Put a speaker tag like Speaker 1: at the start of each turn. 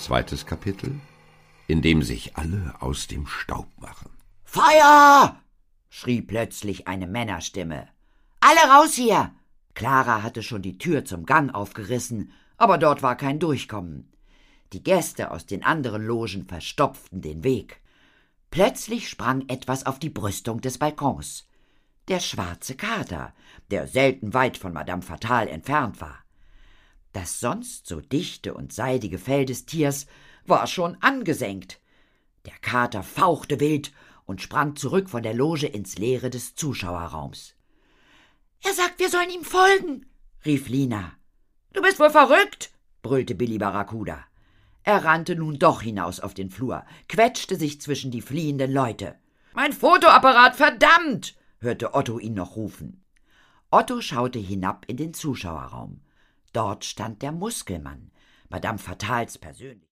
Speaker 1: Zweites Kapitel, in dem sich alle aus dem Staub machen.
Speaker 2: »Feuer!« schrie plötzlich eine Männerstimme. »Alle raus hier!« Clara hatte schon die Tür zum Gang aufgerissen, aber dort war kein Durchkommen. Die Gäste aus den anderen Logen verstopften den Weg. Plötzlich sprang etwas auf die Brüstung des Balkons. Der schwarze Kater, der selten weit von Madame Fatal entfernt war. Das sonst so dichte und seidige Fell des Tiers war schon angesenkt. Der Kater fauchte wild und sprang zurück von der Loge ins Leere des Zuschauerraums. »Er sagt, wir sollen ihm folgen«, rief Lina. »Du bist wohl verrückt«, brüllte Billy Barracuda. Er rannte nun doch hinaus auf den Flur, quetschte sich zwischen die fliehenden Leute. »Mein Fotoapparat, verdammt«, hörte Otto ihn noch rufen. Otto schaute hinab in den Zuschauerraum. Dort stand der Muskelmann, Madame Fatals persönlich.